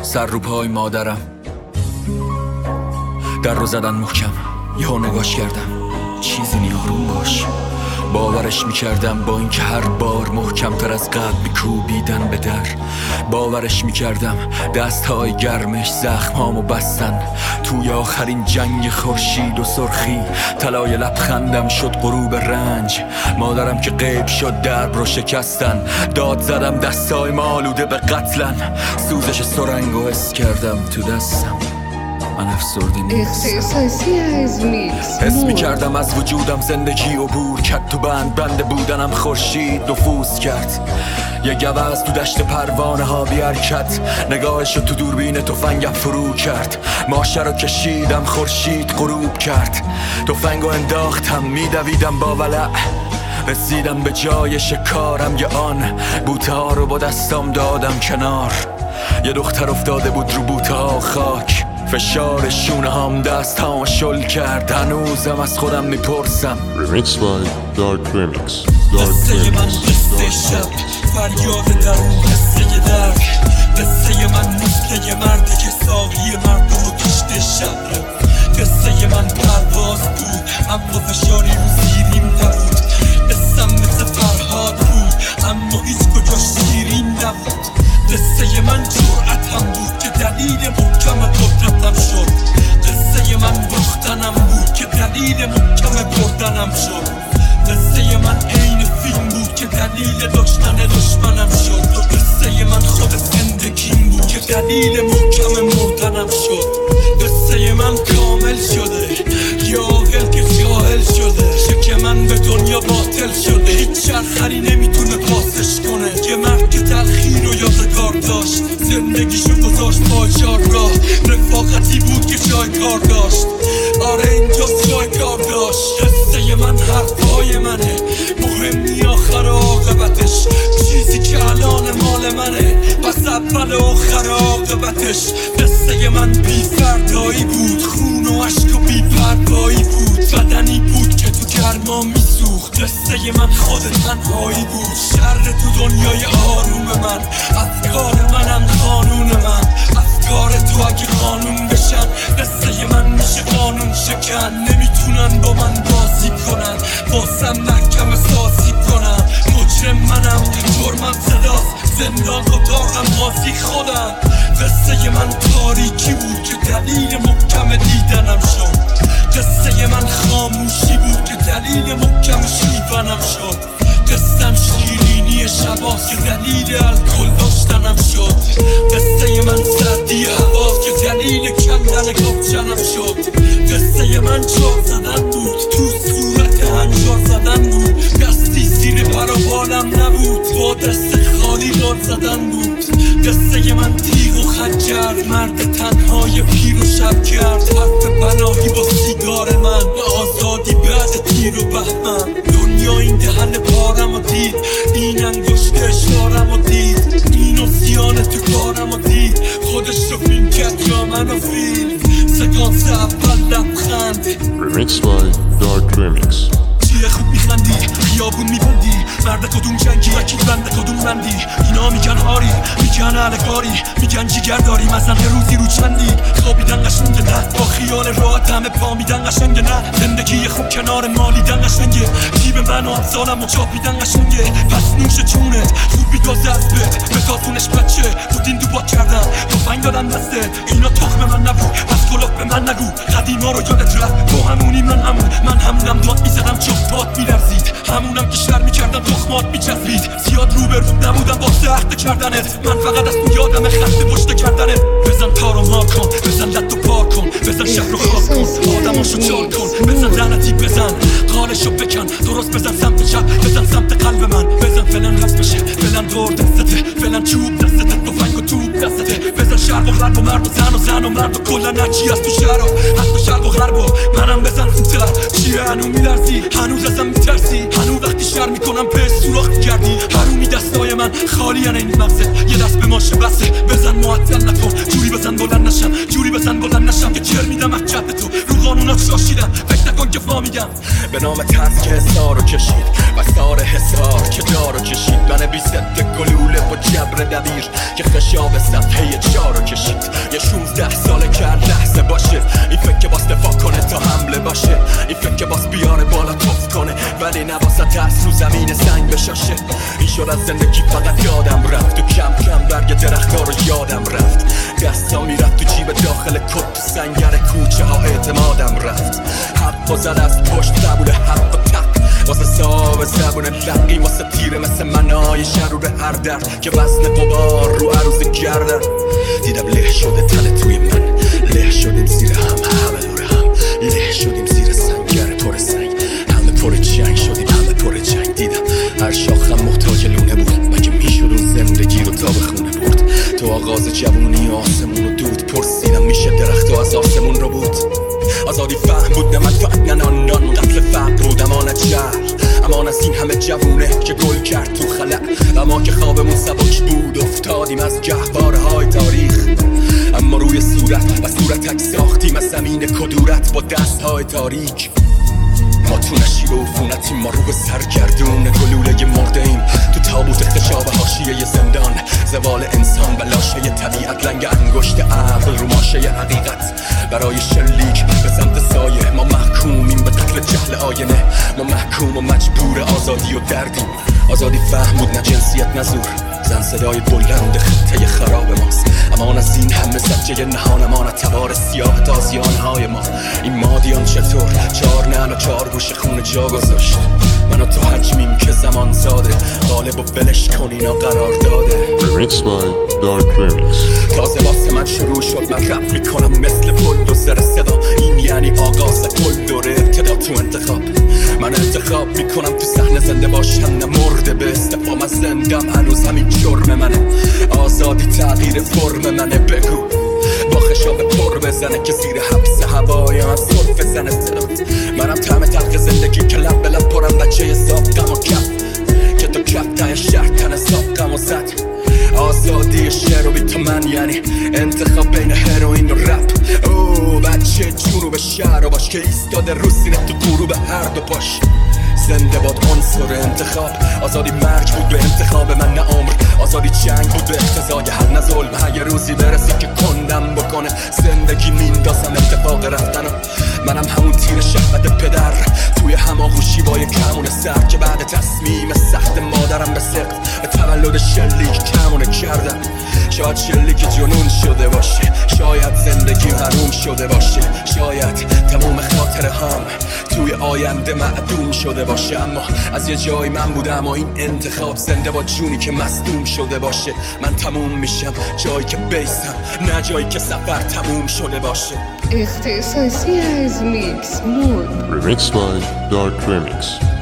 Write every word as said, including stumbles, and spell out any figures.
سر رو پای مادرم، در رو زدن محکم، یهو نگاش کردم چیزی نی آروم باش. باورش میکردم با اینکه هر بار محکم تر از قبل میکوبیدن به در. باورش میکردم دستهای گرمش زخمامو بستن توی آخرین جنگ خورشید و سرخی. طلای لبخندم شد غروب رنج، مادرم که غیب شد درب رو شکستن. داد زدم دستای مالوده به قتلن، سوزش سرنگو حس کردم تو دستم. من افسرده نیستم، حس میکردم از وجودم زندگی عبور کرد. تو بند بنده بودنم خورشید نفوذ کرد. یه گوز تو دشت پروانه ها بی حرکت، نگاهشو تو دوربین تفنگم فرو کرد. ماشه رو کشیدم خورشید غروب کرد، تفنگو انداختم میدویدم با ولع. رسیدم به جای شکارم، یه آن بوته ها رو با دستام دادم کنار. یه دختر افتاده بود رو بوته ها خاک، فشار شونه هم دست هم شل کرد. هنوزم از خودم میپرسم. Remix by Dark Remix. قصه من قصه شب، فریاد درون قصه درد. قصه من مثل مردی که ساقی مردم و کشته شب رفت. قصه من پرواز بود اما فشاری رو زیریم نبود. قصم مثل فرهاد بود اما هیچ کجاش شیرین نبود. قصه من جرأتم بود که دلیل محکم قدرتم شد. قصه من باختنم بود که دلیل محکم بردنم شد. قصه من عین فیلم بود که دلیل داشتن دشمنم شد. و قصه من خود زندگیم بود که دلیل محکم مردنم شد. قصه من کامل شده، یا عاقل که جاهل شده. شک من به دنیا باطل شده، هیچ شرخری نمیتونه پاسش کنه. یه مرد که تلخی رو یادگار داشت، زندگیشو گذاشت پایچار راه. رفاقتی بود که جای کار داشت، آره اینجاست جای کار داشت. قصه من حرفای منه، مهم نی آخر عاقبتش. چیزی که الان مال منه، پس اول آخر عاقبتش. قصه من بی فردایی بود، خون و عشق و بی پروایی بود. بدنی بود که تو گرما میسوخت. قصه من خود تنهایی بود، شر تو دنیای آروم من. افکار منم قانون من، افکار تو اگه قانون بشن. قصه من میشه قانون شکن، نمیتونن با من بازی کنن، واسم محکم سازی کنن. مجرم منم، جرمم صداست، زندان اتاقم قاضی خودم. قصه من تاریکی بود که دلیل محکم دیدنم شد. قصه من خاموشی بود که دلیل محکم شیونم شد. قصم شیرینی شباست که دلیل الکل داشتنم شد. قصه من سردی هواست که دلیل کندن کفچنم شد. قصه من جار زدن بود، تو صورت هنجار زدن بود. دستی زیر پروبالم نبود، با دست خالی داد زدن بود. قصه من تیغ و خنجر، مرد تنهای پیر و شب کرد. حرف بناهی با سیگار من، به آزادی بعد تیر و بهمن. دنیا این دهن پارم و دید، این انگشت اشارم و دید. این و سیانه تو کارم و دید، خودش رو فیلم کرد یا منو فیلم. سکانس اول لبخند. Remix by Dark Remix. چیه خوب میخندی، خیابون میبندی. مرد کدوم جنگی، اکی بنده کدوم بندی. اینا میگن هاری، میگن علکاری، میگن جیگر داری. مثلا روزی رو چندی، خوابیدن قشنگه نه، با خیال راحت همه پا میدن قشنگه نه. زندگی خوب کنار مالیدن قشنگه، جیب من و امثالم و چاپیدن قشنگه. پس نوش چونت، خوب بیدازه از بد، به تازونش بچه بودین دو با کردن. تفنگ دادن دسته، اینا تخم من نبود، پس کلاف به من نگو. قدیما رو یادت رفت، با همونی من همون. من همونم داد میزدم جفتات میلرزید، همونم که شر میکردم تخمات میچسبید. زیاد رو به رو نبودم با سخت کردنت، من فقط از تو یادم خسته پشت کردنت. بزن تارو مار کن، بزن لط و پار کن، بزن شهر رو خواب کن، آدماشو چار کن. بزن لعنتی بزن، قالشو بکن، درست بزن سمت چپ، بزن سمت قلب من. بزن فلان رفت بشه، فلان دور دستته، فلان چوب دستته، تفنگ و توپ دستته. بزن شرق و غرب و مرد و زن و زن و مرد و کلا نچی از تو شهر و حتی شرق و غرب و منم بزن خوبتر. چیه هنو میلرزی، هنوز ازم میترسی، هنو وقتی شر میکنم به سوراخ میگردی. هرونی دستای من خالی ان این مغزه، یه دست به ماشه بسه. بزن معطل نکن، جوری بزن بلند نشم، جوری بزن بلند نشم که چر میدم از جد تو. رو قانونات شاشیدم، فکر نکن که فامیدم. به نام ترس که حسارو کشید، بستار حسار که دارو کشید. بنویسد گلوله با جبر دبیر که خشاب صفحه چارو کشید. واسه ترس رو زمین سنگ بشاشه. این شد از زندگی فقط یادم رفت و کم کم برگ درخت‌ها رو یادم رفت. دستا میرفت تو جیب داخل کت، تو سنگر کوچه ها اعتمادم رفت. حق و زد از پشت قبول حق و تق واسه صاحب زبون لقی، واسه تیره مثل منای شرور هر درد که وزن قبار رو عروض گردن. دیدم له شده تن توی من، له شدیم زیر هم، همه دور هم له شدیم زیر سنگر پر سنگ، همه پر جنگ شدیم، همه پر جنگ. دیدم هر شاخم محتاج لونه بود، مگه میشد اون زندگی رو تا به خونه برد. تو آغاز جوونی آسمون رو دود پرسیدم میشه درخت و از آسمون رو بود. آزادی فهم بود نه منفعت نه نان نان، قتل فقر بود امان جهل، امان از این همه جوونه که گل کرد تو خلق. و ما که خوابمون سبک بود افتادیم از گهواره های تاریخ، اما روی صورت و صورتک ساختیم از زمین کدورت با دست های تاریک. ما تو نشیب و عفونتیم، ما رو به سرگردون گلوله مرده ایم، تو تابوت خشاب حاشیه زندان. زوال انسان و لاشه طبیعت، لنگ انگشت عقل رو ماشه حقیقت. برای شلیک به سمت سایه ما محکومیم به قتل جهل آینه، ما محکوم و مجبور آزادی و دردیم. آزادی فهم بود نه جنسیت نه زور، زن صدای بلند خطه خراب ماست. امان از این همه زجه نهان ما، تبار سیاه تازیانهای ما. این مادیان چطور چار نعل و چار گوش خون جا گذاشت. من و تو حجمیم که زمان زاده، غالب و بلش کنینا قرار داده. Remixed by Dark Remix. تازه واسه من شروع شد، من رپ میکنم مثل پل و سر صدا. این یعنی آغاز کل دوره ابتدا تو انتخاب. من انتخاب میکنم تو صحنه زنده باشم نه مرده به استفام از زندم. هنوز همین جرم منه، آزادی تغییر فرم منه. بگو با خشاب پر بزنه که زیر حبس هوایم از صرف زنه صدات. منم طعم تلخ زندگی که لب به لب پرم بچه ساقم و کف، که تو کف ته شهر تن ساقم و زد. آزادی شعر و بی تو من یعنی انتخاب بین هروئین و رپ. او بچه جنوب شهر رو باش که ایستاده رو سینه تو غروب هر دو پاش. زنده باد عنصر انتخاب، آزادی مرگ بود به انتخاب من نه عمر. آزادی جنگ بود به اقتضای حق نه ظلم. یه روزی برسی که کندم بکنه زندگی میندازم اتفاق رفتن. منم همون تیر شهوت پدر توی هماغوشی با یه کمون سر، که بعد تصمیم سخت مادرم به سقف به تولد شلیک کمونه کردم. شاید شلیک جنون شده باشه، شاید زندگی حروم شده باشه، شاید تموم خاطره هم توی آینده معدوم شده باشه. اما از یه جایی من بودم و این انتخاب زنده با جونی که مصدوم شده باشه. من تموم میشم جایی که بیسم، نه جایی که سفر تموم شده باشه. اختصاصی از میکس مود. Remixed by Dark Remix.